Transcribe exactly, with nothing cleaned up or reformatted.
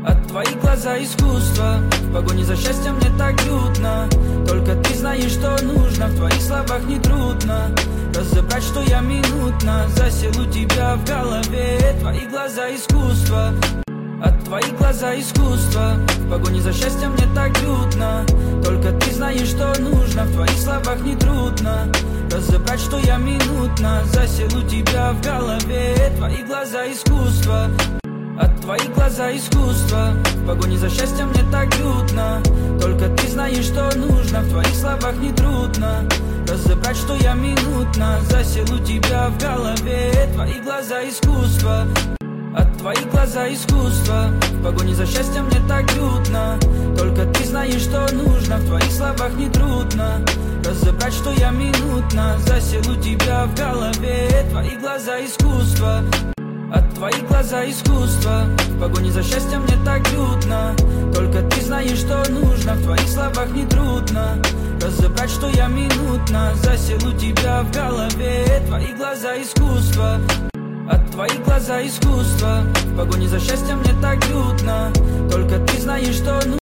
А твои глаза искусство, в погоне за счастьем мне так лютно. Только ты знаешь, что нужно, в твоих словах не трудно разобрать, что я минутно засел у тебя в голове. Твои глаза искусство, а твои глаза искусство, в погоне за счастьем мне так лютно. Только ты знаешь, что нужно, в твоих словах не трудно разобрать, что я минутно засел у тебя в голове. Твои глаза искусство, а твои глаза искусство, в погоне за счастьем мне так лютно. Только ты знаешь, что нужно, в твоих словах не трудно разобрать, что я минутно засел у тебя в голове. Твои глаза искусство, а твои глаза искусство, в погоне за счастьем мне так лютно. Только ты знаешь, что нужно, в твоих словах не трудно разобрать, что я минутно засел у тебя в голове. Твои глаза искусство, а твои глаза искусство, в погоне за счастьем мне так лютно. Только ты знаешь, что нужно, в твоих словах не трудно разобрать, что я минутно засел у тебя в голове. Твои глаза искусство, а твои глаза искусство, в погоне за счастьем мне так лютно. Только ты знаешь, что нужно.